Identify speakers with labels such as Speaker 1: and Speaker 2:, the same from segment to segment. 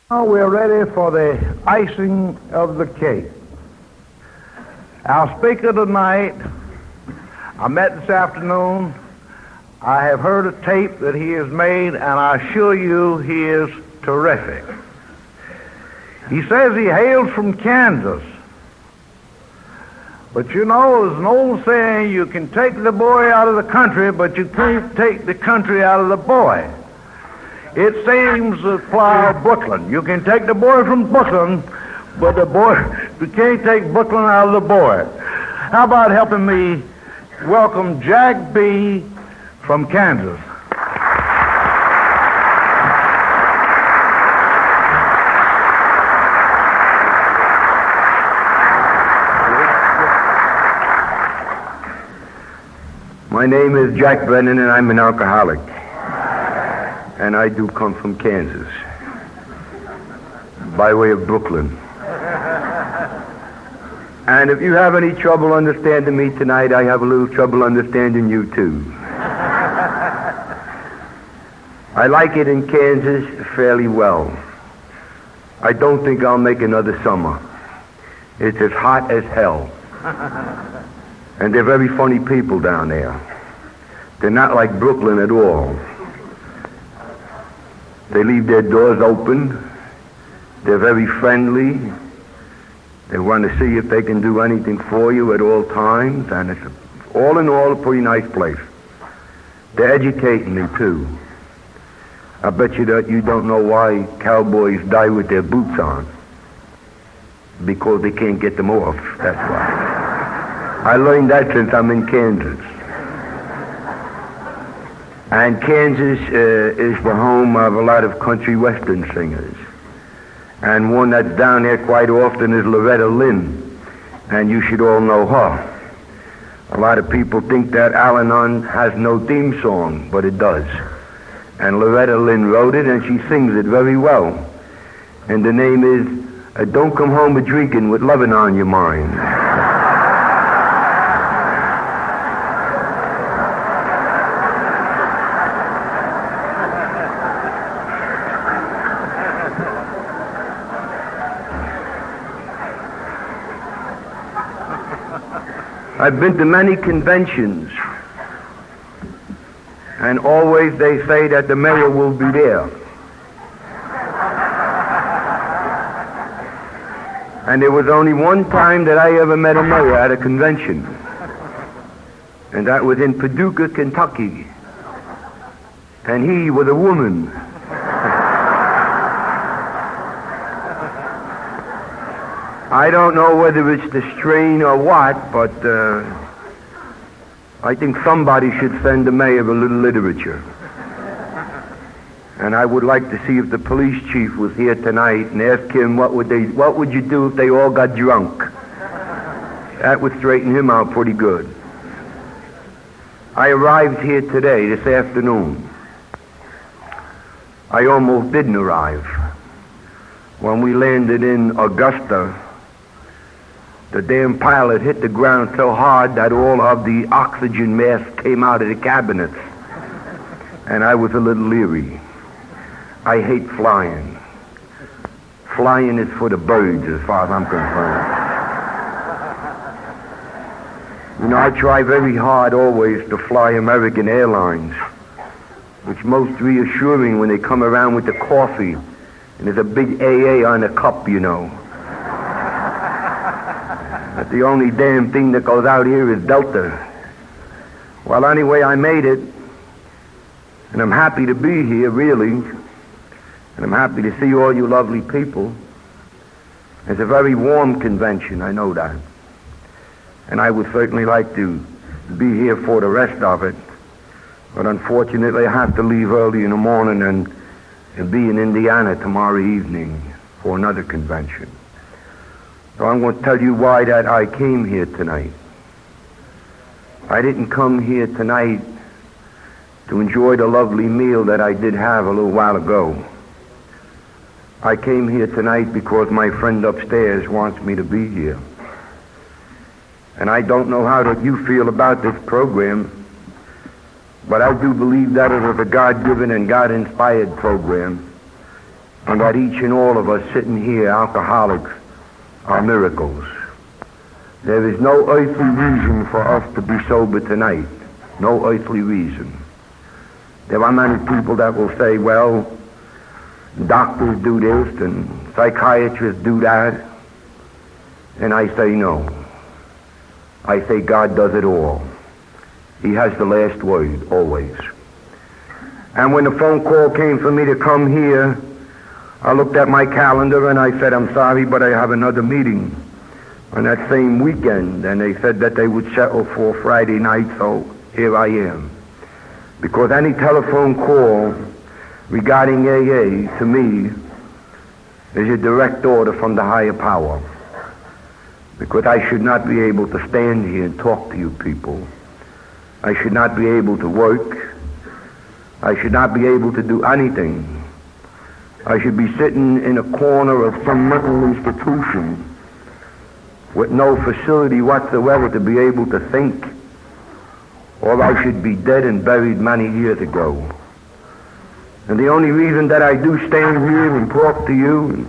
Speaker 1: Now we're ready for the icing of the cake. Our speaker tonight, I met this afternoon. I have heard a tape that he has made, and I assure you he is terrific. He says he hails from Kansas. But you know, there's an old saying, you can take the boy out of the country, but you can't take the country out of the boy. It seems to apply Brooklyn. You can take the boy from Brooklyn, but you can't take Brooklyn out of the boy. How about helping me welcome Jack B. from Kansas?
Speaker 2: My name is Jack Brennan, and I'm an alcoholic. And I do come from Kansas, by way of Brooklyn. And if you have any trouble understanding me tonight, I have a little trouble understanding you, too. I like it in Kansas fairly well. I don't think I'll make another summer. It's as hot as hell. And they're very funny people down there. They're not like Brooklyn at all. They leave their doors open. They're very friendly. They want to see if they can do anything for you at all times. And it's all in all a pretty nice place. They're educating me, too. I bet you that you don't know why cowboys die with their boots on. Because they can't get them off. That's why. I learned that since I'm in Kansas. And Kansas is the home of a lot of country western singers. And one that's down there quite often is Loretta Lynn. And you should all know her. A lot of people think that Al-Anon has no theme song, but it does. And Loretta Lynn wrote it, and she sings it very well. And the name is Don't Come Home A-Drinking with Lovin' on Your Mind. I've been to many conventions, and always they say that the mayor will be there. And there was only one time that I ever met a mayor at a convention, and that was in Paducah, Kentucky. And he was a woman. I don't know whether it's the strain or what, but I think somebody should send the mayor a little literature. And I would like to see if the police chief was here tonight and ask him what would you do if they all got drunk. That would straighten him out pretty good. I arrived here today, this afternoon. I almost didn't arrive. When we landed in Augusta, the damn pilot hit the ground so hard that all of the oxygen masks came out of the cabinets. And I was a little leery. I hate flying. Flying is for the birds as far as I'm concerned. You know, I try very hard always to fly American Airlines. It's most reassuring when they come around with the coffee and there's a big AA on the cup, you know. But the only damn thing that goes out here is Delta. Well, anyway, I made it. And I'm happy to be here, really. And I'm happy to see all you lovely people. It's a very warm convention, I know that. And I would certainly like to be here for the rest of it. But unfortunately, I have to leave early in the morning and be in Indiana tomorrow evening for another convention. So I'm going to tell you why that I came here tonight. I didn't come here tonight to enjoy the lovely meal that I did have a little while ago. I came here tonight because my friend upstairs wants me to be here. And I don't know how that you feel about this program, but I do believe that it was a God-given and God-inspired program. and that each and all of us sitting here, alcoholics, are miracles. There is no earthly reason for us to be sober tonight. No earthly reason. There are many people that will say, well, doctors do this and psychiatrists do that. And I say no. I say God does it all. He has the last word, always. And when the phone call came for me to come here, I looked at my calendar and I said, I'm sorry, but I have another meeting on that same weekend. And they said that they would settle for Friday night, so here I am. Because any telephone call regarding AA to me is a direct order from the higher power. Because I should not be able to stand here and talk to you people. I should not be able to work. I should not be able to do anything. I should be sitting in a corner of some mental institution with no facility whatsoever to be able to think. Or I should be dead and buried many years ago. And the only reason that I do stand here and talk to you and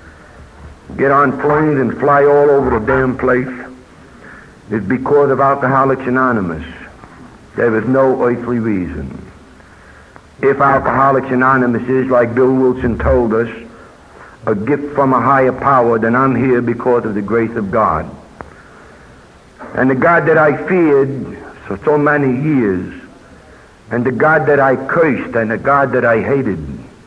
Speaker 2: get on planes and fly all over the damn place is because of Alcoholics Anonymous. There is no earthly reason. If Alcoholics Anonymous is, like Bill Wilson told us, a gift from a higher power, then I'm here because of the grace of God. And the God that I feared for so many years, and the God that I cursed, and the God that I hated,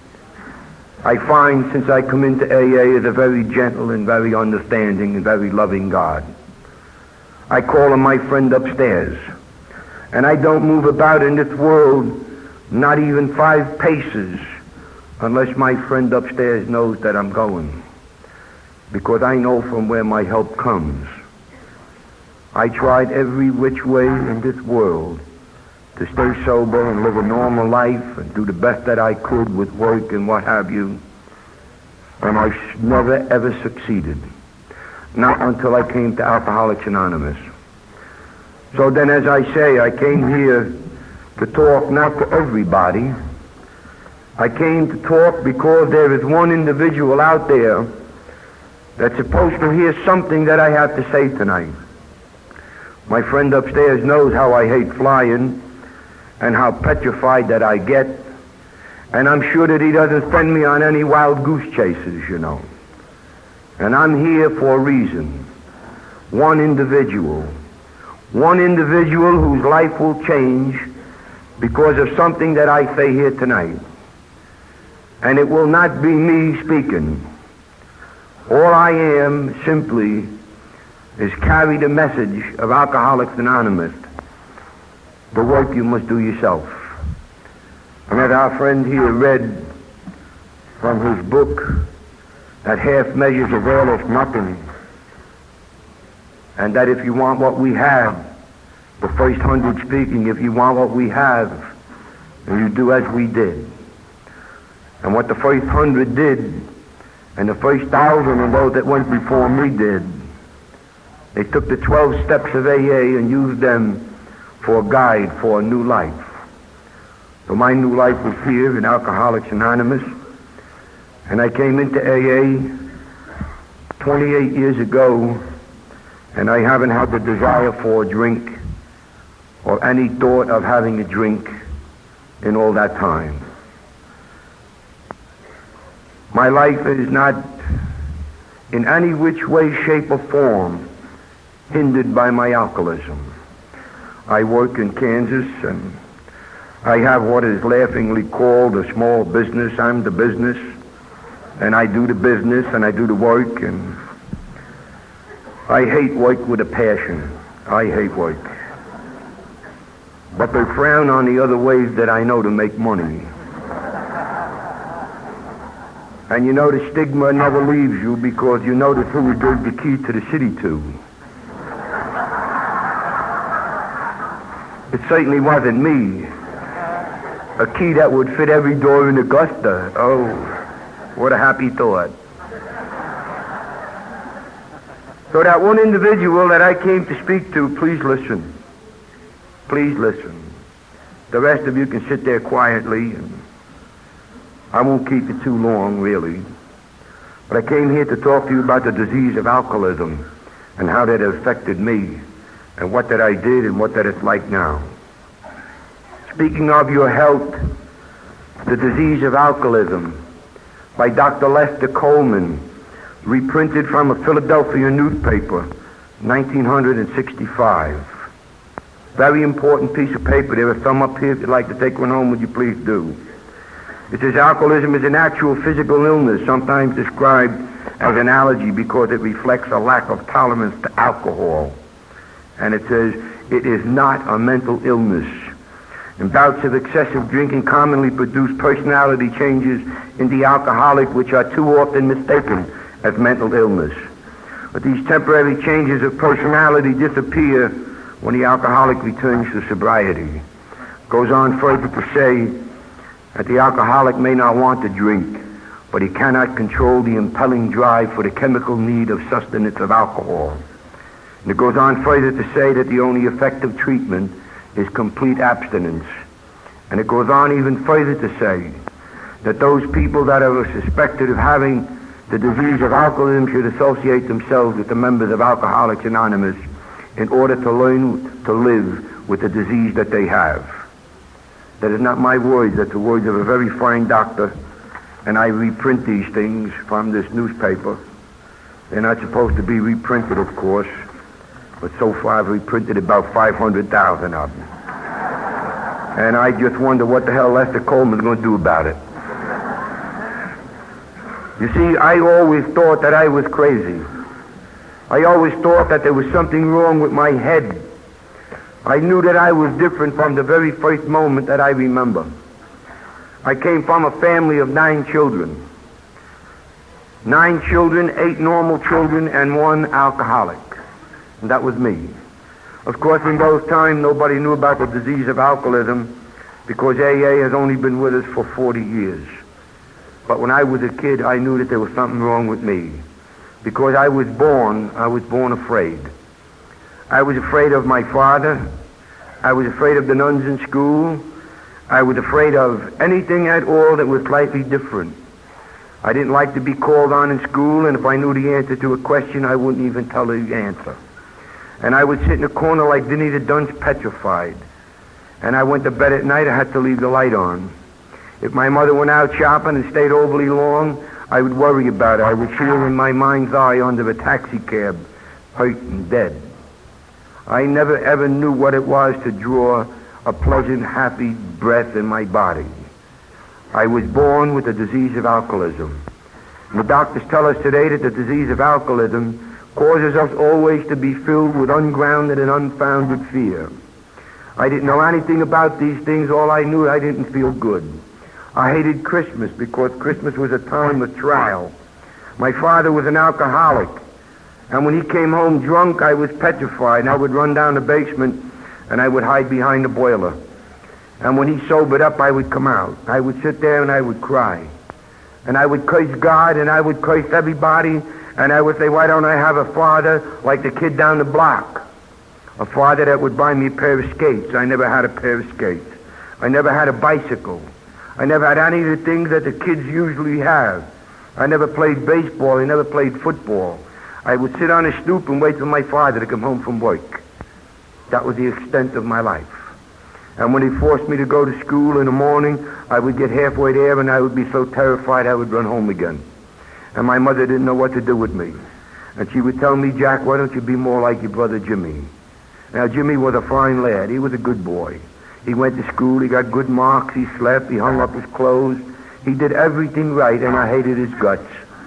Speaker 2: I find since I come into AA is a very gentle and very understanding and very loving God. I call him my friend upstairs. And I don't move about in this world not even 5 paces unless my friend upstairs knows that I'm going. Because I know from where my help comes. I tried every which way in this world to stay sober and live a normal life and do the best that I could with work and what have you. And I never ever succeeded. Not until I came to Alcoholics Anonymous. So then, as I say, I came here to talk not to everybody. I came to talk because there is one individual out there that's supposed to hear something that I have to say tonight. My friend upstairs knows how I hate flying and how petrified that I get. And I'm sure that he doesn't send me on any wild goose chases, you know. And I'm here for a reason. One individual whose life will change because of something that I say here tonight. And it will not be me speaking. All I am simply is carry the message of Alcoholics Anonymous. The work you must do yourself. And as our friend here read from his book, that half measures availeth nothing. And that if you want what we have, the first 100 speaking, if you want what we have, then you do as we did. And what the first 100 did, and the first 1,000 and those that went before me did, they took the 12 steps of AA and used them for a guide for a new life. So my new life was here in Alcoholics Anonymous, and I came into AA 28 years ago, and I haven't had the desire for a drink or any thought of having a drink in all that time. My life is not in any which way, shape, or form hindered by my alcoholism. I work in Kansas, and I have what is laughingly called a small business. I'm the business, and I do the business, and I do the work, and I hate work with a passion. I hate work. But they frown on the other ways that I know to make money. And you know the stigma never leaves you because you notice who we gave the key to the city to. It certainly wasn't me. A key that would fit every door in Augusta. Oh, what a happy thought. So that one individual that I came to speak to, please listen. Please listen. The rest of you can sit there quietly. And I won't keep you too long, really. But I came here to talk to you about the disease of alcoholism and how that affected me and what that I did and what that it's like now. Speaking of your health, The Disease of Alcoholism by Dr. Lester Coleman, reprinted from a Philadelphia newspaper, 1965. Very important piece of paper. There are some up here. If you'd like to take one home, would you please do? It says alcoholism is an actual physical illness, sometimes described as an allergy because it reflects a lack of tolerance to alcohol. And it says it is not a mental illness. And bouts of excessive drinking commonly produce personality changes in the alcoholic which are too often mistaken as mental illness. But these temporary changes of personality disappear when the alcoholic returns to sobriety. Goes on further to say that the alcoholic may not want to drink, but he cannot control the impelling drive for the chemical need of sustenance of alcohol. And it goes on further to say that the only effective treatment is complete abstinence. And it goes on even further to say that those people that are suspected of having the disease of alcoholism should associate themselves with the members of Alcoholics Anonymous in order to learn to live with the disease that they have. That is not my words, that's the words of a very fine doctor, and I reprint these things from this newspaper. They're not supposed to be reprinted, of course, but so far I've reprinted about 500,000 of them. And I just wonder what the hell Lester Coleman's going to do about it. You see, I always thought that I was crazy. I always thought that there was something wrong with my head. I knew that I was different from the very first moment that I remember. I came from a family of 9 children. 9 children, 8 normal children, and 1 alcoholic. And that was me. Of course, in those times, nobody knew about the disease of alcoholism because AA has only been with us for 40 years. But when I was a kid, I knew that there was something wrong with me. Because I was born afraid. I was afraid of my father. I was afraid of the nuns in school. I was afraid of anything at all that was slightly different. I didn't like to be called on in school, and if I knew the answer to a question, I wouldn't even tell the answer. And I would sit in a corner like Dinny the Dunce, petrified. And I went to bed at night, I had to leave the light on. If my mother went out shopping and stayed overly long, I would worry about it. I would feel in my mind's eye under a taxi cab, hurt and dead. I never ever knew what it was to draw a pleasant, happy breath in my body. I was born with the disease of alcoholism. And the doctors tell us today that the disease of alcoholism causes us always to be filled with ungrounded and unfounded fear. I didn't know anything about these things. All I knew, I didn't feel good. I hated Christmas because Christmas was a time of trial. My father was an alcoholic, and when he came home drunk, I was petrified, and I would run down the basement, and I would hide behind the boiler. And when he sobered up, I would come out. I would sit there, and I would cry. And I would curse God, and I would curse everybody, and I would say, why don't I have a father like the kid down the block? A father that would buy me a pair of skates. I never had a pair of skates. I never had a bicycle. I never had any of the things that the kids usually have. I never played baseball. I never played football. I would sit on a stoop and wait for my father to come home from work. That was the extent of my life. And when he forced me to go to school in the morning, I would get halfway there and I would be so terrified I would run home again. And my mother didn't know what to do with me. And she would tell me, Jack, why don't you be more like your brother Jimmy? Now, Jimmy was a fine lad. He was a good boy. He went to school, he got good marks, he slept, he hung up his clothes. He did everything right, and I hated his guts.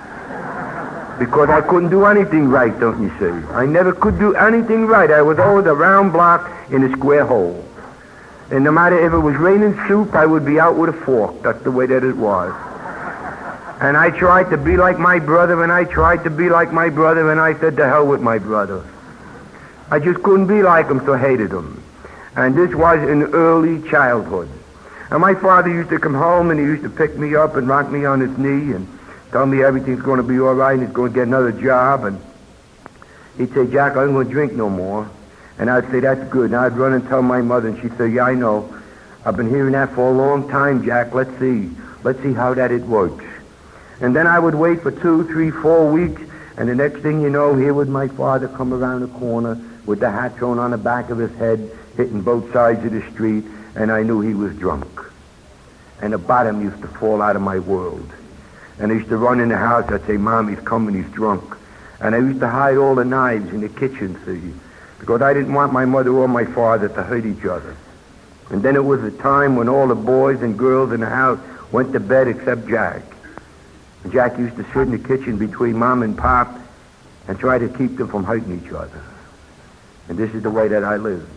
Speaker 2: Because I couldn't do anything right, don't you see? I never could do anything right. I was always a round block in a square hole. And no matter if it was raining soup, I would be out with a fork. That's the way that it was. And I tried to be like my brother, and I tried to be like my brother, and I said, to hell with my brother. I just couldn't be like him, so I hated him. And this was in early childhood. And my father used to come home and he used to pick me up and rock me on his knee and tell me everything's going to be all right and he's going to get another job. And he'd say, Jack, I'm going to drink no more. And I'd say, that's good. And I'd run and tell my mother and she'd say, yeah, I know. I've been hearing that for a long time, Jack. Let's see Let's see how that it works. And then I would wait for 2, 3, 4 weeks, and the next thing you know, here would my father come around the corner with the hat thrown on the back of his head, hitting both sides of the street, and I knew he was drunk. And the bottom used to fall out of my world. And I used to run in the house. I'd say, Mom, he's coming, he's drunk. And I used to hide all the knives in the kitchen, see, because I didn't want my mother or my father to hurt each other. And then it was a time when all the boys and girls in the house went to bed except Jack. And Jack used to sit in the kitchen between Mom and Pop and try to keep them from hurting each other. And this is the way that I lived.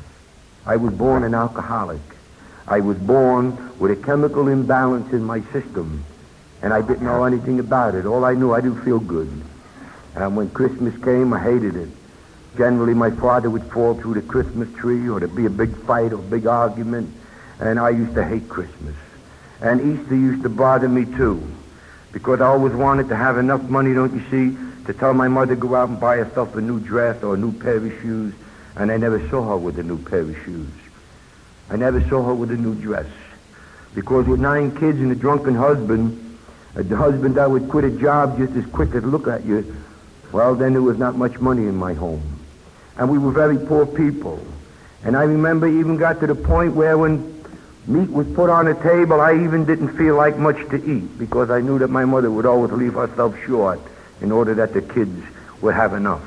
Speaker 2: I was born an alcoholic. I was born with a chemical imbalance in my system, and I didn't know anything about it. All I knew, I didn't feel good. And when Christmas came, I hated it. Generally, my father would fall through the Christmas tree, or there'd be a big fight or a big argument, and I used to hate Christmas. And Easter used to bother me, too, because I always wanted to have enough money, don't you see, to tell my mother to go out and buy herself a new dress or a new pair of shoes, and I never saw her with a new pair of shoes. I never saw her with a new dress, because with 9 kids and a drunken husband, the husband that would quit a job just as quick as look at you, well, then there was not much money in my home. And we were very poor people. And I remember even got to the point where when meat was put on the table, I even didn't feel like much to eat, because I knew that my mother would always leave herself short in order that the kids would have enough.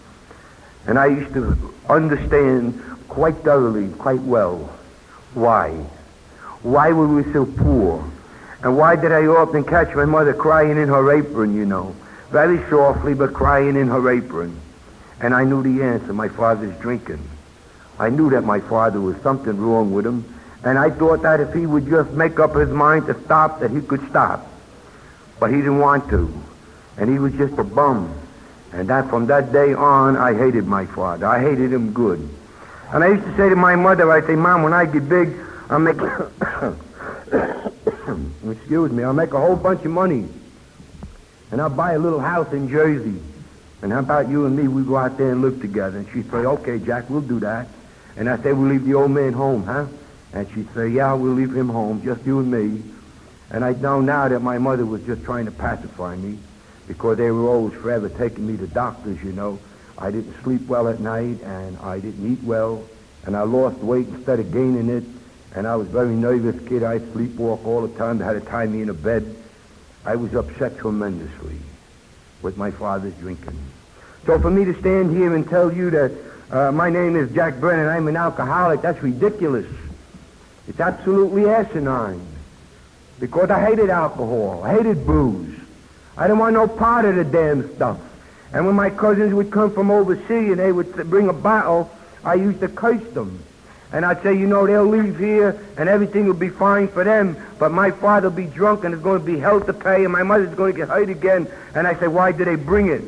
Speaker 2: And I used to understand quite thoroughly, quite well, why. Why were we so poor? And why did I often catch my mother crying in her apron, you know, very softly, but crying in her apron. And I knew the answer, my father's drinking. I knew that my father was something wrong with him, and I thought that if he would just make up his mind to stop, that he could stop. But he didn't want to, and he was just a bum. And that from that day on, I hated my father. I hated him good. And I used to say to my mother, I'd say, Mom, when I get big, I'll make, excuse me, I'll make a whole bunch of money. And I'll buy a little house in Jersey. And how about you and me, we go out there and live together? And she'd say, okay, Jack, we'll do that. And I'd say, we'll leave the old man home, huh? And she'd say, yeah, we'll leave him home, just you and me. And I know now that my mother was just trying to pacify me, because they were always forever taking me to doctors, you know. I didn't sleep well at night, and I didn't eat well, and I lost weight instead of gaining it, and I was a very nervous kid. I'd sleepwalk all the time. They had to tie me in a bed. I was upset tremendously with my father's drinking. So for me to stand here and tell you that my name is Jack Brennan, I'm an alcoholic, that's ridiculous. It's absolutely asinine, because I hated alcohol. I hated booze. I didn't want no part of the damn stuff. And when my cousins would come from overseas and they would bring a bottle, I used to curse them. And I'd say, you know, they'll leave here and everything will be fine for them, but my father will be drunk and there's going to be hell to pay and my mother's going to get hurt again. And I say, why did they bring it?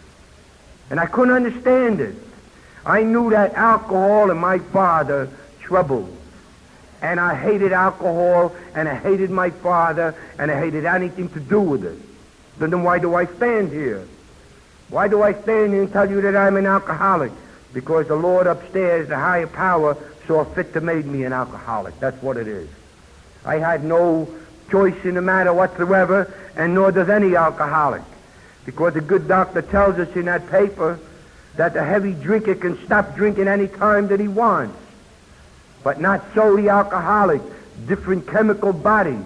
Speaker 2: And I couldn't understand it. I knew that alcohol and my father troubled. And I hated alcohol and I hated my father and I hated anything to do with it. So then why do I stand here? Why do I stand here and tell you that I'm an alcoholic? Because the Lord upstairs, the higher power, saw fit to make me an alcoholic. That's what it is. I had no choice in the matter whatsoever, and nor does any alcoholic. Because the good doctor tells us in that paper that the heavy drinker can stop drinking any time that he wants. But not so the alcoholic. Different chemical body.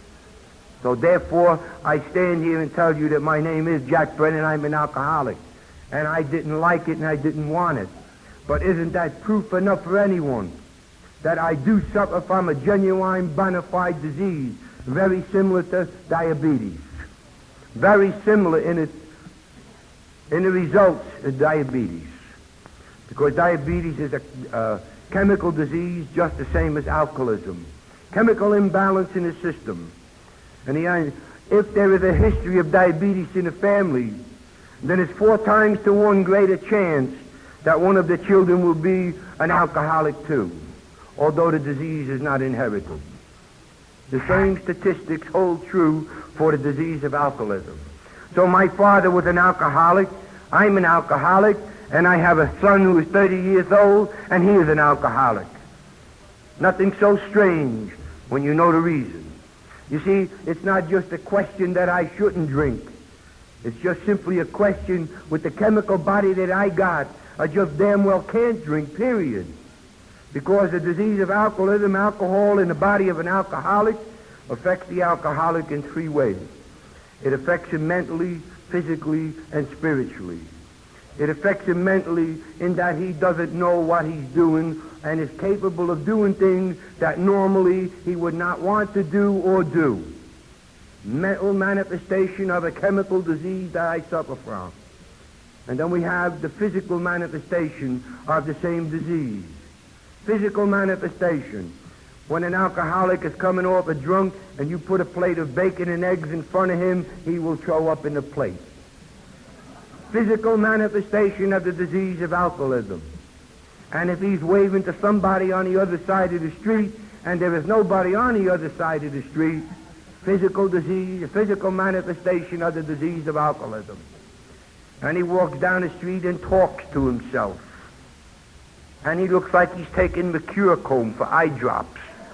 Speaker 2: So therefore, I stand here and tell you that my name is Jack Brennan, I'm an alcoholic. And I didn't like it and I didn't want it. But isn't that proof enough for anyone that I do suffer from a genuine bona fide disease, very similar to diabetes? Very similar in the results of diabetes. Because diabetes is a chemical disease just the same as alcoholism. Chemical imbalance in the system. And if there is a history of diabetes in the family, then it's 4 times to 1 greater chance that one of the children will be an alcoholic too, although the disease is not inherited. The same statistics hold true for the disease of alcoholism. So my father was an alcoholic, I'm an alcoholic, and I have a son who is 30 years old, and he is an alcoholic. Nothing so strange when you know the reason. You see, it's not just a question that I shouldn't drink. It's just simply a question with the chemical body that I got, I just damn well can't drink, period. Because the disease of alcoholism, alcohol in the body of an alcoholic, affects the alcoholic in three ways. It affects him mentally, physically, and spiritually. It affects him mentally in that he doesn't know what he's doing and is capable of doing things that normally he would not want to do or do. Mental manifestation of a chemical disease that I suffer from. And then we have the physical manifestation of the same disease. Physical manifestation. When an alcoholic is coming off a drunk and you put a plate of bacon and eggs in front of him, he will throw up in the plate. Physical manifestation of the disease of alcoholism. And if he's waving to somebody on the other side of the street and there is nobody on the other side of the street, physical disease, physical manifestation of the disease of alcoholism. And he walks down the street and talks to himself. And he looks like he's taking Mercurochrome for eye drops.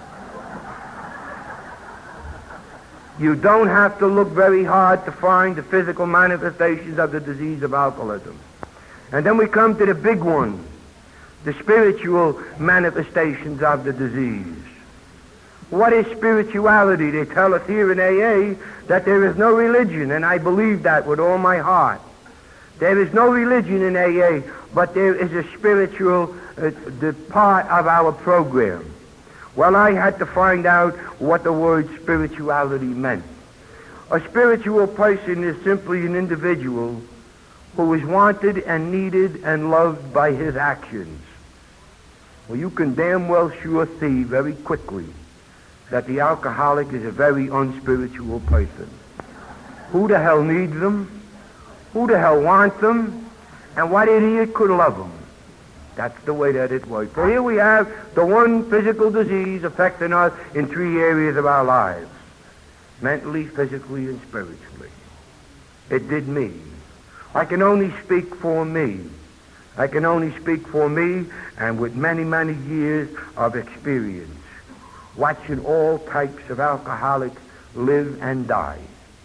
Speaker 2: You don't have to look very hard to find the physical manifestations of the disease of alcoholism. And then we come to the big one, the spiritual manifestations of the disease. What is spirituality? They tell us here in AA that there is no religion, and I believe that with all my heart. There is no religion in AA, but there is a spiritual the part of our program. Well, I had to find out what the word spirituality meant. A spiritual person is simply an individual who is wanted and needed and loved by his actions. Well, you can damn well sure see very quickly that the alcoholic is a very unspiritual person. Who the hell needs them? Who the hell wants them? And what idiot could love them? That's the way that it works. So here we have the one physical disease affecting us in three areas of our lives. Mentally, physically, and spiritually. It did me. I can only speak for me. I can only speak for me, and with many, many years of experience, watching all types of alcoholics live and die.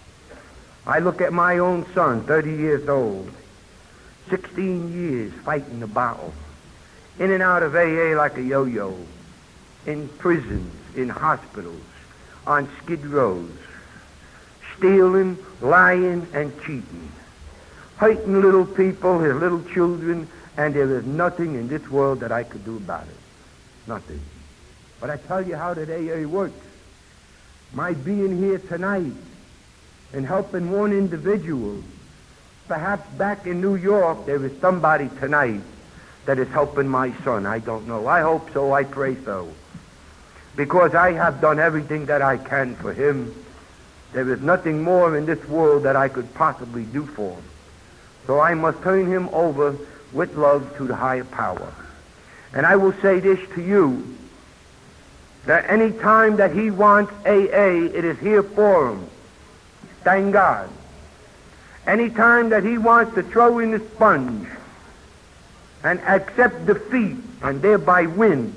Speaker 2: I look at my own son, 30 years old, 16 years fighting the battle, in and out of AA like a yo-yo, in prisons, in hospitals, on skid rows, stealing, lying, and cheating, hurting little people, his little children, and there is nothing in this world that I could do about it. Nothing. But I tell you how that AA works. My being here tonight and helping one individual, perhaps back in New York there is somebody tonight that is helping my son. I don't know. I hope so. I pray so. Because I have done everything that I can for him. There is nothing more in this world that I could possibly do for him. So I must turn him over with love to the higher power. And I will say this to you, that any time that he wants AA, it is here for him. Thank God. Any time that he wants to throw in the sponge and accept defeat and thereby win,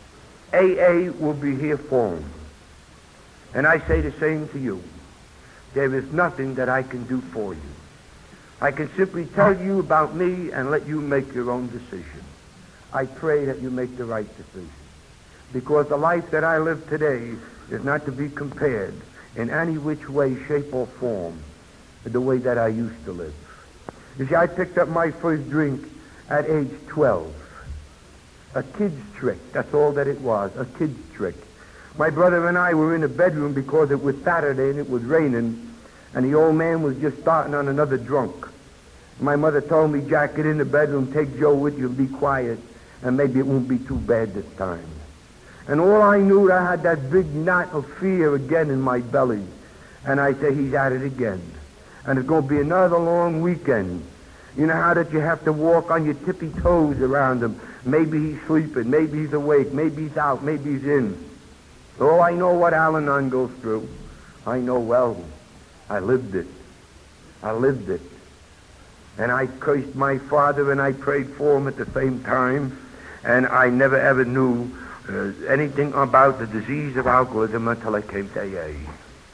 Speaker 2: AA will be here for him. And I say the same to you. There is nothing that I can do for you. I can simply tell you about me and let you make your own decision. I pray that you make the right decision. Because the life that I live today is not to be compared in any which way, shape, or form with the way that I used to live. You see, I picked up my first drink at age 12. A kid's trick. That's all that it was, a kid's trick. My brother and I were in the bedroom because it was Saturday and it was raining, and the old man was just starting on another drunk. My mother told me, Jack, get in the bedroom, take Joe with you, and be quiet, and maybe it won't be too bad this time. And all I knew, I had that big knot of fear again in my belly. And I say, he's at it again. And it's going to be another long weekend. You know how that you have to walk on your tippy toes around him. Maybe he's sleeping, maybe he's awake, maybe he's out, maybe he's in. Oh, I know what Al-Anon goes through. I know well. I lived it. I lived it. And I cursed my father and I prayed for him at the same time. And I never ever knew anything about the disease of alcoholism until I came to AA.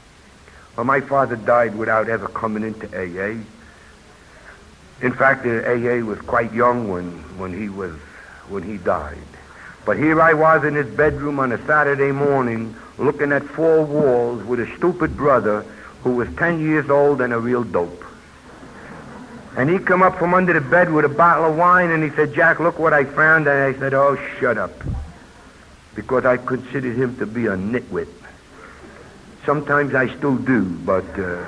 Speaker 2: Well, my father died without ever coming into AA. In fact, the AA was quite young when he died. But here I was in his bedroom on a Saturday morning looking at four walls with a stupid brother who was 10 years old and a real dope. And he come up from under the bed with a bottle of wine and he said, Jack, look what I found. And I said, oh, shut up. Because I considered him to be a nitwit. Sometimes I still do, but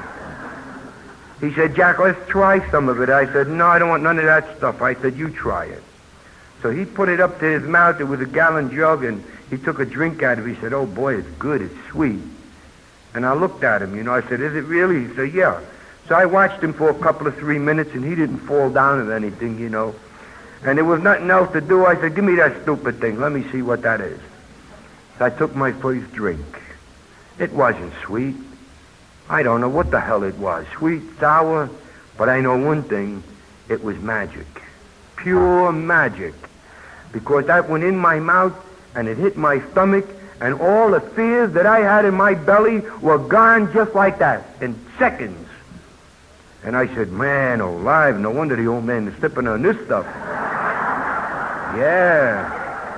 Speaker 2: he said, Jack, let's try some of it. I said, no, I don't want none of that stuff. I said, you try it. So he put it up to his mouth. It was a gallon jug, and he took a drink out of it. He said, oh, boy, it's good. It's sweet. And I looked at him, I said, is it really? He said, yeah. So I watched him for a couple of 3 minutes, and he didn't fall down at anything, And there was nothing else to do. I said, give me that stupid thing. Let me see what that is. So I took my first drink. It wasn't sweet. I don't know what the hell it was. Sweet, sour, but I know one thing. It was magic. Pure magic. Because that went in my mouth, and it hit my stomach, and all the fears that I had in my belly were gone just like that, in seconds. And I said, man alive, no wonder the old man is sipping on this stuff. Yeah.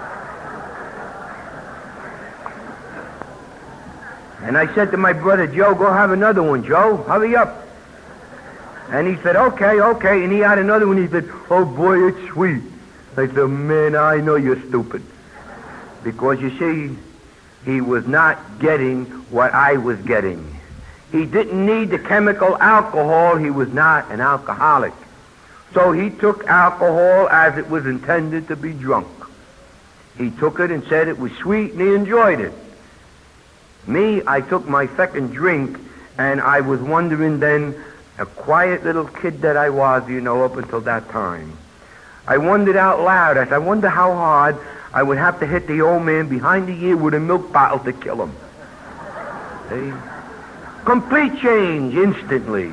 Speaker 2: And I said to my brother, Joe, go have another one, Joe. Hurry up. And he said, okay. And he had another one. He said, oh, boy, it's sweet. I said, man, I know you're stupid. Because, you see, he was not getting what I was getting. He didn't need the chemical alcohol. He was not an alcoholic. So he took alcohol as it was intended to be drunk. He took it and said it was sweet, and he enjoyed it. Me, I took my second drink, and I was wondering then, a quiet little kid that I was, up until that time. I wondered out loud. I said, I wonder how hard I would have to hit the old man behind the ear with a milk bottle to kill him. See? Complete change instantly.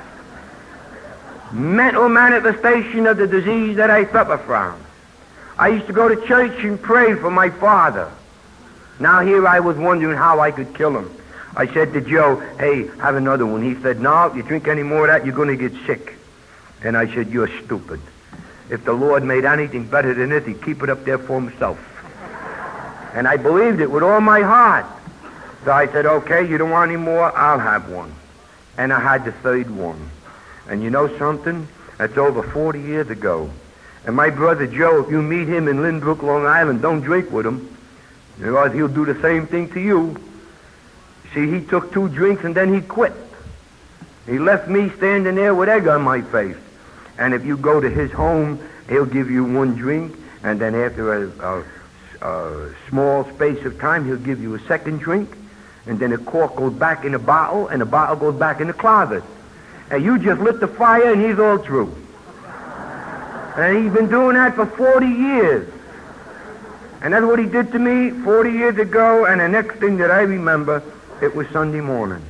Speaker 2: Mental manifestation of the disease that I suffer from. I used to go to church and pray for my father. Now here I was wondering how I could kill him. I said to Joe, hey, have another one. He said, no, if you drink any more of that, you're going to get sick. And I said, you're stupid. If the Lord made anything better than this, he'd keep it up there for himself. And I believed it with all my heart. So I said, okay, you don't want any more? I'll have one. And I had the third one. And you know something? That's over 40 years ago. And my brother Joe, if you meet him in Lynbrook, Long Island, don't drink with him. Otherwise he'll do the same thing to you. See, he took 2 drinks and then he quit. He left me standing there with egg on my face. And if you go to his home, he'll give you 1 drink, and then after a small space of time, he'll give you a second drink, and then the cork goes back in the bottle, and the bottle goes back in the closet. And you just lit the fire, and he's all through. And he's been doing that for 40 years. And that's what he did to me 40 years ago, and the next thing that I remember, it was Sunday morning.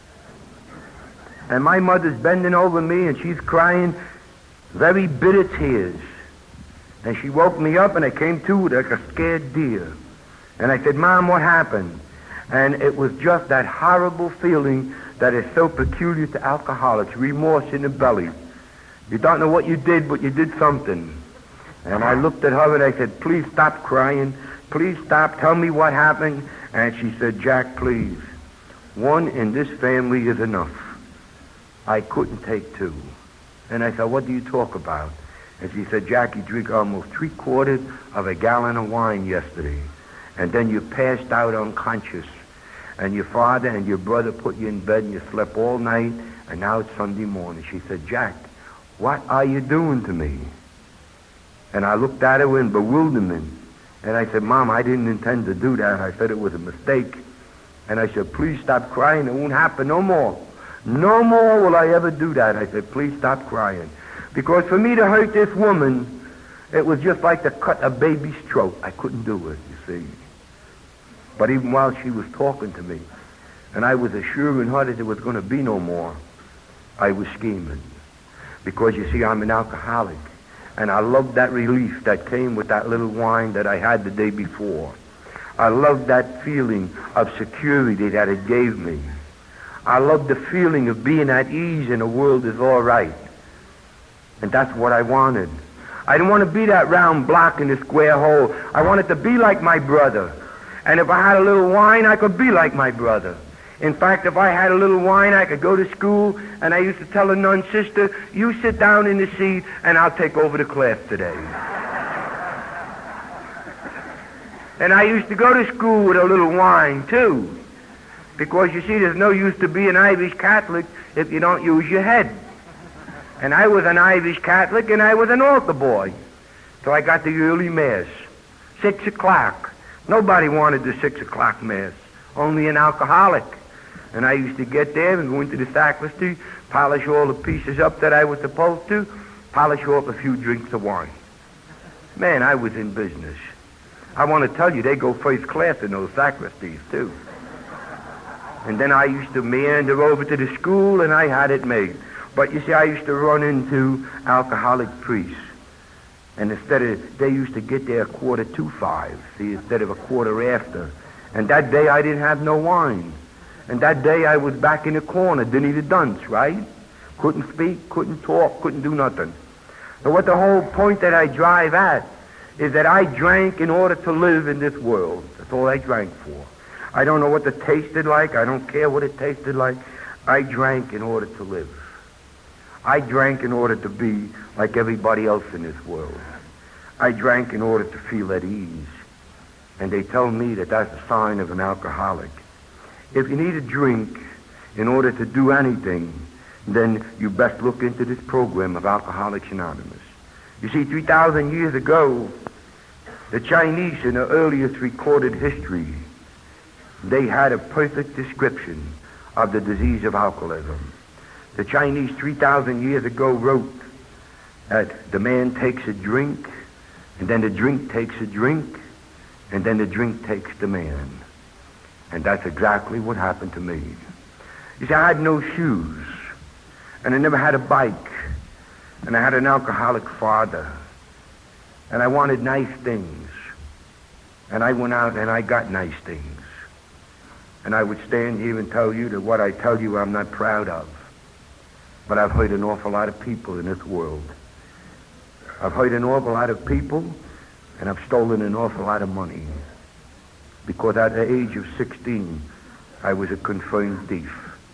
Speaker 2: And my mother's bending over me, and she's crying very bitter tears. And she woke me up, and I came to like a scared deer. And I said, Mom, what happened? And it was just that horrible feeling that is so peculiar to alcoholics, remorse in the belly. You don't know what you did, but you did something. And I looked at her and I said, please stop crying. Please stop. Tell me what happened. And she said, Jack, please. 1 in this family is enough. I couldn't take 2. And I said, what do you talk about? And she said, Jack, you drank almost 3/4 of a gallon of wine yesterday. And then you passed out unconscious. And your father and your brother put you in bed and you slept all night. And now it's Sunday morning. She said, Jack, what are you doing to me? And I looked at her in bewilderment. And I said, Mom, I didn't intend to do that. I said it was a mistake. And I said, please stop crying. It won't happen no more. No more will I ever do that. I said, please stop crying. Because for me to hurt this woman, it was just like to cut a baby's throat. I couldn't do it, you see. But even while she was talking to me, and I was assuring her that there was going to be no more, I was scheming. Because, you see, I'm an alcoholic. And I loved that relief that came with that little wine that I had the day before. I loved that feeling of security that it gave me. I love the feeling of being at ease and the world is all right. And that's what I wanted. I didn't want to be that round block in the square hole. I wanted to be like my brother. And if I had a little wine, I could be like my brother. In fact, if I had a little wine, I could go to school, and I used to tell a nun sister, you sit down in the seat, and I'll take over the class today. And I used to go to school with a little wine, too. Because, you see, there's no use to be an Irish Catholic if you don't use your head. And I was an Irish Catholic, and I was an altar boy. So I got the early Mass, 6 o'clock. Nobody wanted the 6 o'clock Mass, only an alcoholic. And I used to get there and go into the sacristy, polish all the pieces up that I was supposed to, polish off a few drinks of wine. Man, I was in business. I want to tell you, they go first class in those sacristies, too. And then I used to meander over to the school, and I had it made. But you see, I used to run into alcoholic priests. And they used to get there 5:45, see, instead of 5:15. And that day I didn't have no wine. And that day I was back in the corner, didn't eat a dunce, right? Couldn't speak, couldn't talk, couldn't do nothing. So what the whole point that I drive at is that I drank in order to live in this world. That's all I drank for. I don't know what it tasted like. I don't care what it tasted like. I drank in order to live. I drank in order to be like everybody else in this world. I drank in order to feel at ease. And they tell me that that's a sign of an alcoholic. If you need a drink in order to do anything, then you best look into this program of Alcoholics Anonymous. You see, 3,000 years ago, the Chinese, in the earliest recorded history, they had a perfect description of the disease of alcoholism. The Chinese 3,000 years ago wrote that the man takes a drink, and then the drink takes a drink, and then the drink takes the man. And that's exactly what happened to me. You see, I had no shoes, and I never had a bike, and I had an alcoholic father, and I wanted nice things, and I went out and I got nice things. And I would stand here and tell you that what I tell you I'm not proud of. But I've hurt an awful lot of people in this world. I've hurt an awful lot of people, and I've stolen an awful lot of money. Because at the age of 16, I was a confirmed thief.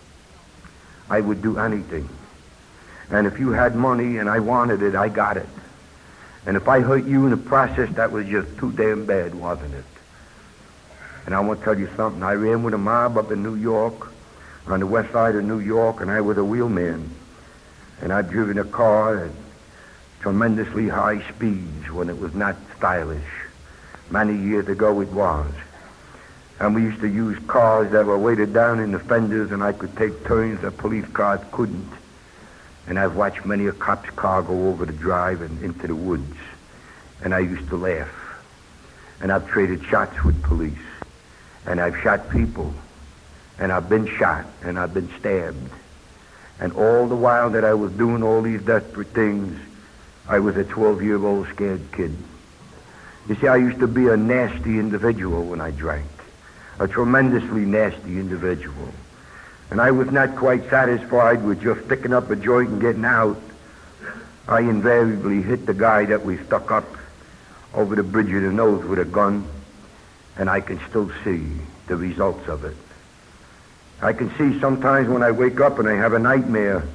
Speaker 2: I would do anything. And if you had money and I wanted it, I got it. And if I hurt you in the process, that was just too damn bad, wasn't it? And I want to tell you something. I ran with a mob up in New York, on the west side of New York, and I was a wheelman. And I'd driven a car at tremendously high speeds when it was not stylish. Many years ago it was. And we used to use cars that were weighted down in the fenders, and I could take turns that police cars couldn't. And I've watched many a cop's car go over the drive and into the woods. And I used to laugh. And I've traded shots with police. And I've shot people. And I've been shot. And I've been stabbed. And all the while that I was doing all these desperate things, I was a 12-year-old scared kid. You see, I used to be a nasty individual when I drank. A tremendously nasty individual. And I was not quite satisfied with just sticking up a joint and getting out. I invariably hit the guy that we stuck up over the bridge of the nose with a gun, and I can still see the results of it. I can see sometimes when I wake up and I have a nightmare,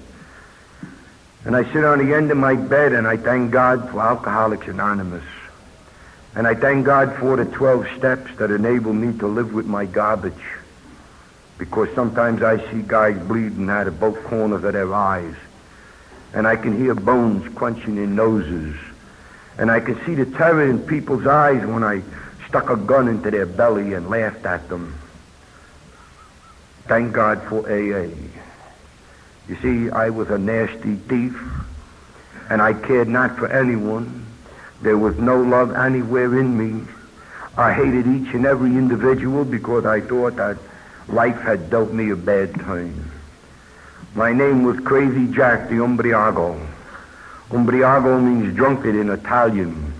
Speaker 2: and I sit on the end of my bed and I thank God for Alcoholics Anonymous. And I thank God for the 12 steps that enable me to live with my garbage. Because sometimes I see guys bleeding out of both corners of their eyes. And I can hear bones crunching in noses. And I can see the terror in people's eyes when I stuck a gun into their belly and laughed at them. Thank God for AA. You see, I was a nasty thief, and I cared not for anyone. There was no love anywhere in me. I hated each and every individual because I thought that life had dealt me a bad time. My name was Crazy Jack the Umbriago. Umbriago means drunkard in Italian.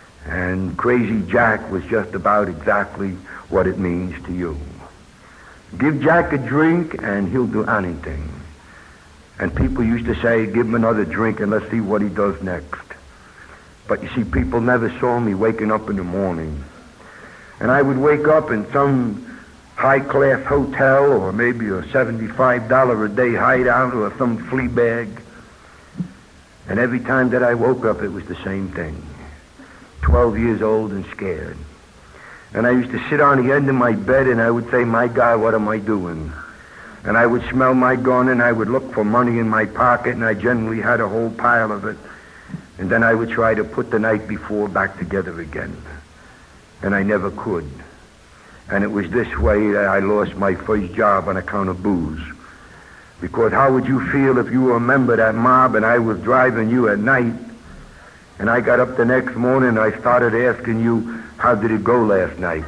Speaker 2: And Crazy Jack was just about exactly what it means to you. Give Jack a drink and he'll do anything. And people used to say, give him another drink and let's see what he does next. But you see, people never saw me waking up in the morning. And I would wake up in some high-class hotel or maybe a $75 a day hideout or some flea bag. And every time that I woke up, it was the same thing. 12 years old and scared. And I used to sit on the end of my bed and I would say, my God, what am I doing? And I would smell my gun and I would look for money in my pocket, and I generally had a whole pile of it. And then I would try to put the night before back together again. And I never could. And it was this way that I lost my first job on account of booze. Because how would you feel if you were a member of that mob and I was driving you at night, and I got up the next morning and I started asking you, how did it go last night?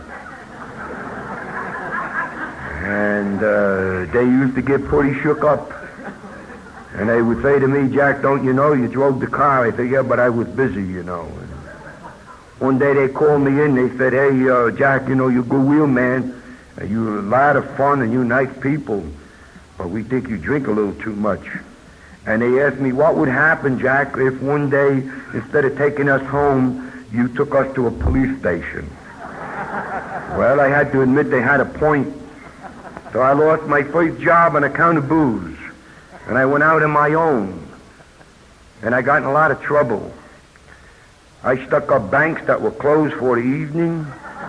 Speaker 2: And they used to get pretty shook up. And they would say to me, Jack, don't you know you drove the car? I said, yeah, but I was busy, you know. And one day they called me in. They said, hey, Jack, you know, you're a good wheel man. You're a lot of fun and you're nice people. But we think you drink a little too much. And they asked me, what would happen, Jack, if one day, instead of taking us home, you took us to a police station? Well, I had to admit they had a point. So I lost my first job on account of booze. And I went out on my own. And I got in a lot of trouble. I stuck up banks that were closed for the evening.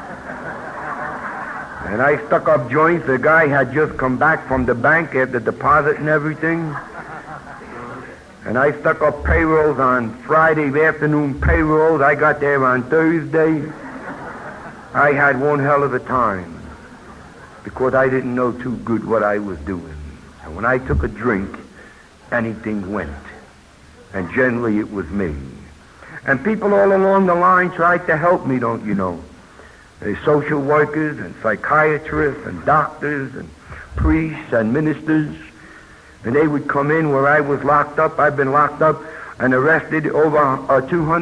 Speaker 2: And I stuck up joints. The guy had just come back from the bank after deposit and everything. And I stuck up payrolls on Friday afternoon payrolls. I got there on Thursday. I had one hell of a time because I didn't know too good what I was doing. And when I took a drink, anything went. And generally it was me. And people all along the line tried to help me, don't you know. There's social workers and psychiatrists and doctors and priests and ministers. And they would come in where I was locked up. I've been locked up and arrested over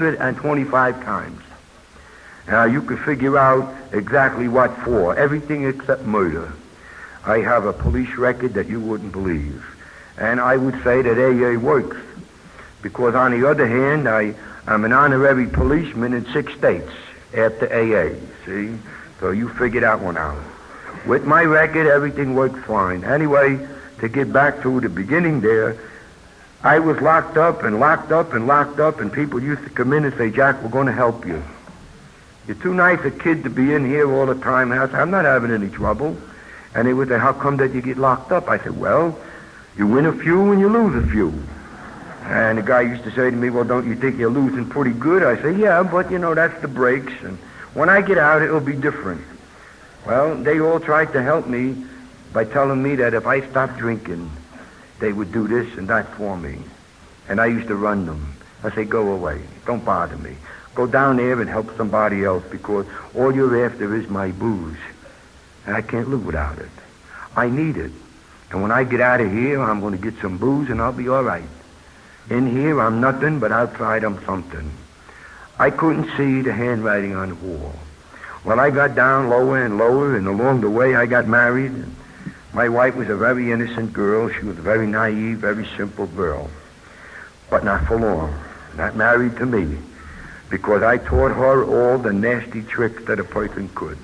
Speaker 2: 225 times. Now, you could figure out exactly what for. Everything except murder. I have a police record that you wouldn't believe. And I would say that AA works. Because on the other hand, I'm an honorary policeman in 6 states after AA, see? So you figure that one out. With my record, everything works fine. Anyway, to get back to the beginning there, I was locked up and locked up and locked up, and people used to come in and say, Jack, we're going to help you. You're too nice a kid to be in here all the time. And I said, I'm not having any trouble. And they would say, how come that you get locked up? I said, well, you win a few and you lose a few. And the guy used to say to me, well, don't you think you're losing pretty good? I say, yeah, but, you know, that's the breaks. And when I get out, it'll be different. Well, they all tried to help me by telling me that if I stopped drinking, they would do this and that for me. And I used to run them. I say, go away. Don't bother me. Go down there and help somebody else because all you're after is my booze. And I can't live without it. I need it. And when I get out of here, I'm going to get some booze and I'll be all right. In here, I'm nothing, but outside, I'm something. I couldn't see the handwriting on the wall. Well, I got down lower and lower, and along the way, I got married. And my wife was a very innocent girl. She was a very naive, very simple girl. But not for long. Not married to me. Because I taught her all the nasty tricks that a person could.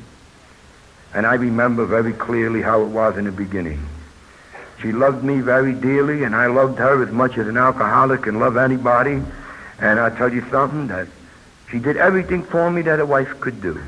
Speaker 2: And I remember very clearly how it was in the beginning. She loved me very dearly, and I loved her as much as an alcoholic can love anybody. And I'll tell you something, that she did everything for me that a wife could do.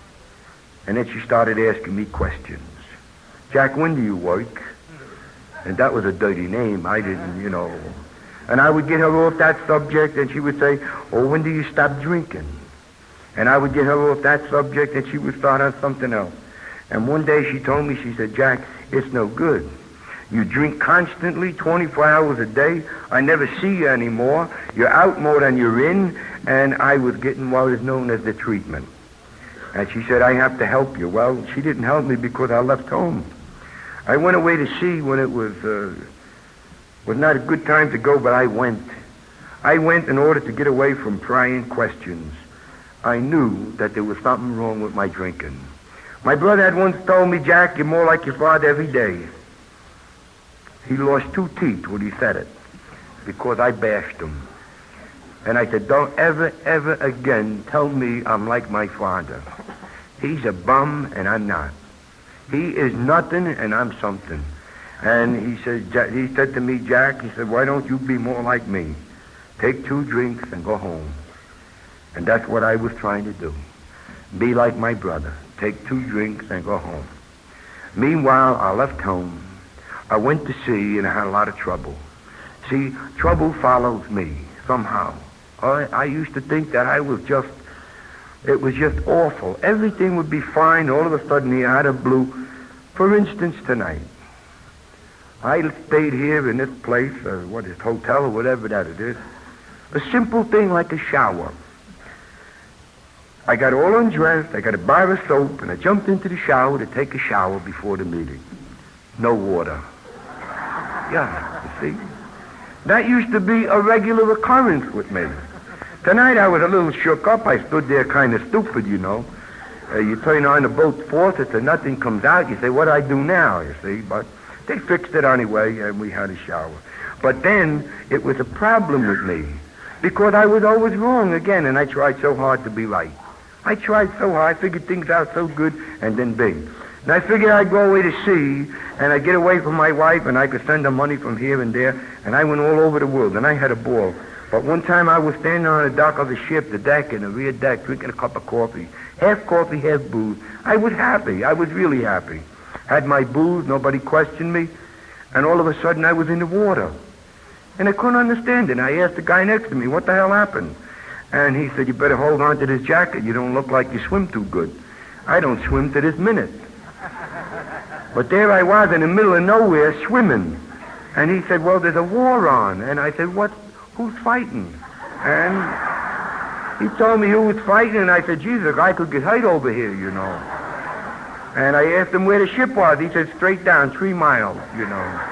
Speaker 2: And then she started asking me questions. Jack, when do you work? And that was a dirty name. I didn't, you know. And I would get her off that subject, and she would say, oh, when do you stop drinking? And I would get her off that subject, and she would start on something else. And one day she told me, she said, Jack, it's no good. You drink constantly, 24 hours a day. I never see you anymore. You're out more than you're in. And I was getting what is known as the treatment. And she said, I have to help you. Well, she didn't help me because I left home. I went away to sea when it was not a good time to go, but I went. I went in order to get away from prying questions. I knew that there was something wrong with my drinking. My brother had once told me, Jack, you're more like your father every day. He lost 2 teeth when he said it, because I bashed him. And I said, don't ever, ever again tell me I'm like my father. He's a bum, and I'm not. He is nothing, and I'm something. And he said to me, Jack, he said, why don't you be more like me? Take 2 drinks and go home. And that's what I was trying to do. Be like my brother. Take 2 drinks and go home. Meanwhile, I left home. I went to sea, and I had a lot of trouble. See, trouble follows me somehow. I used to think that it was just awful. Everything would be fine. All of a sudden, he out of blue. For instance, tonight, I stayed here in this place, hotel or whatever that it is. A simple thing like a shower. I got all undressed, I got a bar of soap, and I jumped into the shower to take a shower before the meeting. No water. Yeah, you see? That used to be a regular occurrence with me. Tonight I was a little shook up. I stood there kind of stupid, you know. You turn on the boat faucet and nothing comes out. You say, what do I do now, you see? But they fixed it anyway, and we had a shower. But then it was a problem with me, because I was always wrong again, and I tried so hard to be right. I tried so hard, I figured things out so good, and then bing. And I figured I'd go away to sea, and I'd get away from my wife, and I could send her money from here and there, and I went all over the world, and I had a ball. But one time I was standing on the dock of the ship, the deck, in the rear deck, drinking a cup of coffee. Half coffee, half booze. I was happy. I was really happy. Had my booze, nobody questioned me, and all of a sudden I was in the water. And I couldn't understand it. And I asked the guy next to me, what the hell happened? And he said, you better hold on to this jacket. You don't look like you swim too good. I don't swim to this minute. But there I was in the middle of nowhere swimming. And he said, well, there's a war on. And I said, who's fighting? And he told me who was fighting, and I said, Jesus, I could get hurt over here, you know. And I asked him where the ship was. He said, straight down, 3 miles, you know.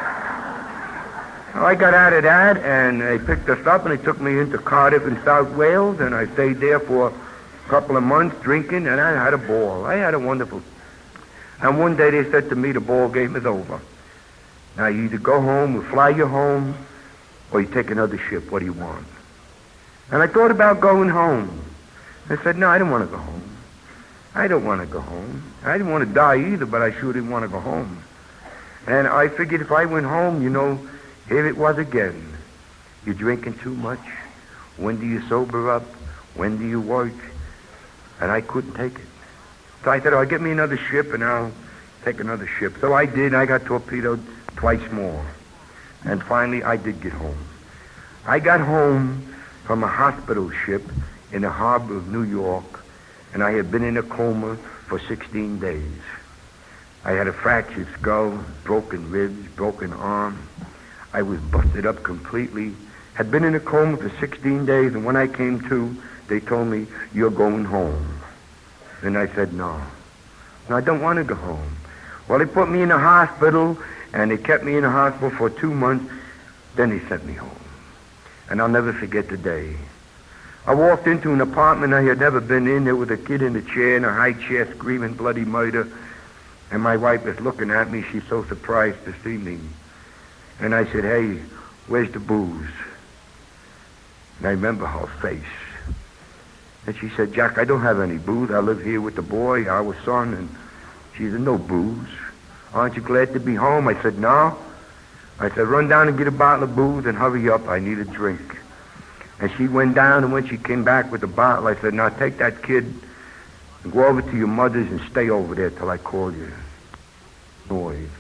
Speaker 2: So I got out of that, and they picked us up, and they took me into Cardiff in South Wales, and I stayed there for a couple of months drinking, and I had a ball. I had a wonderful... And one day they said to me, the ball game is over. Now, you either go home, we'll fly you home, or you take another ship. What do you want? And I thought about going home. I said, no, I don't want to go home. I don't want to go home. I didn't want to die either, but I sure didn't want to go home. And I figured if I went home, you know, here it was again. You're drinking too much. When do you sober up? When do you work? And I couldn't take it. So I said, oh, get me another ship and I'll take another ship. So I did. I got torpedoed twice more. And finally, I did get home. I got home from a hospital ship in the harbor of New York, and I had been in a coma for 16 days. I had a fractured skull, broken ribs, broken arm. I was busted up completely. Had been in a coma for 16 days, and when I came to, they told me, you're going home. And I said, no, I don't want to go home. Well, they put me in a hospital, and they kept me in the hospital for 2 months. Then they sent me home. And I'll never forget the day. I walked into an apartment I had never been in. There was a kid in a chair, in a high chair, screaming bloody murder. And my wife was looking at me. She's so surprised to see me. And I said, hey, where's the booze? And I remember her face. And she said, Jack, I don't have any booze. I live here with the boy, our son. And she said, no booze. Aren't you glad to be home? I said, no. I said, run down and get a bottle of booze and hurry up. I need a drink. And she went down, and when she came back with the bottle, I said, now take that kid and go over to your mother's and stay over there till I call you. Noise.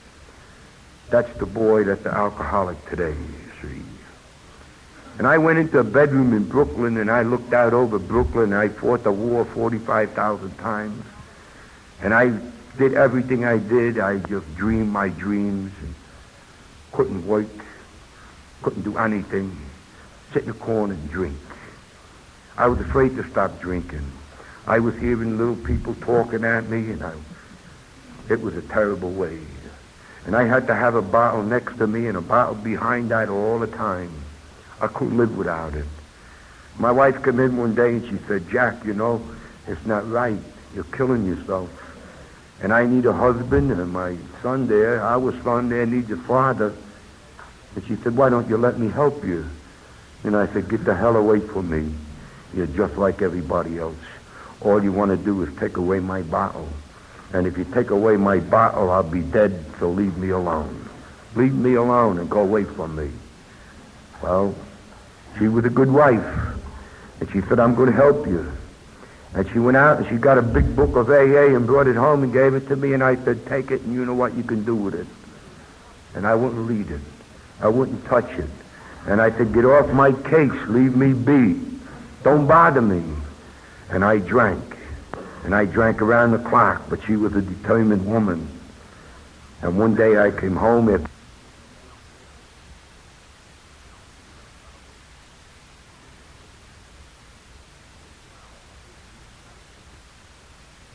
Speaker 2: That's the boy that's the alcoholic today, you see. And I went into a bedroom in Brooklyn, and I looked out over Brooklyn, and I fought the war 45,000 times. And I did everything I did. I just dreamed my dreams and couldn't work, couldn't do anything, sit in the corner and drink. I was afraid to stop drinking. I was hearing little people talking at me, and it was a terrible way. And I had to have a bottle next to me and a bottle behind that all the time. I couldn't live without it. My wife came in one day and she said, Jack, you know, it's not right. You're killing yourself. And I need a husband, and my son there, our son there, needs a father. And she said, why don't you let me help you? And I said, get the hell away from me. You're just like everybody else. All you want to do is take away my bottle. And if you take away my bottle, I'll be dead, so leave me alone. Leave me alone and go away from me. Well, she was a good wife. And she said, I'm going to help you. And she went out and she got a big book of AA and brought it home and gave it to me. And I said, take it and you know what you can do with it. And I wouldn't read it. I wouldn't touch it. And I said, get off my case. Leave me be. Don't bother me. And I drank. And I drank around the clock. But she was a determined woman. And one day I came home after